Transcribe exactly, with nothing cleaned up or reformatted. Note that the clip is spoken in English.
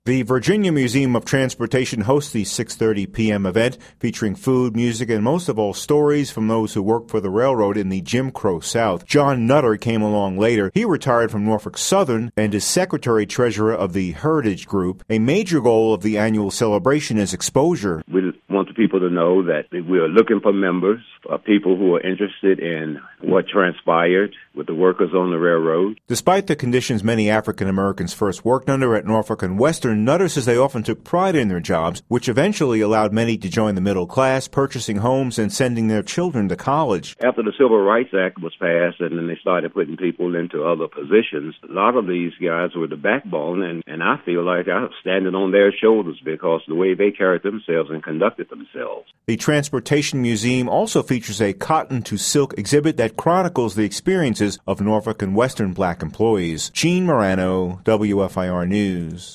The Virginia Museum of Transportation hosts the six thirty p.m. event featuring food, music, and most of all stories from those who worked for the railroad in the Jim Crow South. John Nutter came along later. He retired from Norfolk Southern and is secretary-treasurer of the Heritage Group. A major goal of the annual celebration is exposure. We want the people to know that we are looking for members, uh, people who are interested in what transpired with the workers on the railroad. Despite the conditions many African Americans first worked under at Norfolk and Western, Nutter says they often took pride in their jobs, which eventually allowed many to join the middle class, purchasing homes and sending their children to college. After the Civil Rights Act was passed and then they started putting people into other positions, a lot of these guys were the backbone, and, and I feel like I was standing on their shoulders because the way they carried themselves and conducted themselves. The Transportation Museum also features a cotton to silk exhibit that chronicles the experiences of Norfolk and Western black employees. Gene Morano, W F I R News.